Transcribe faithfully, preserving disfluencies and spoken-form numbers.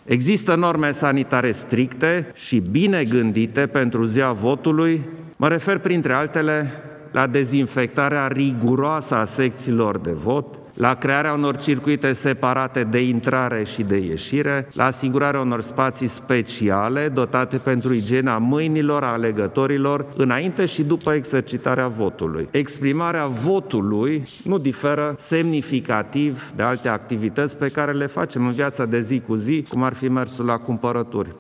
Există norme sanitare stricte și bine gândite pentru ziua votului. Mă refer, printre altele, la dezinfectarea riguroasă a secțiilor de vot, la crearea unor circuite separate de intrare și de ieșire, la asigurarea unor spații speciale dotate pentru igiena mâinilor a alegătorilor înainte și după exercitarea votului. Exprimarea votului nu diferă semnificativ de alte activități pe care le facem în viața de zi cu zi, cum ar fi mersul la cumpărături.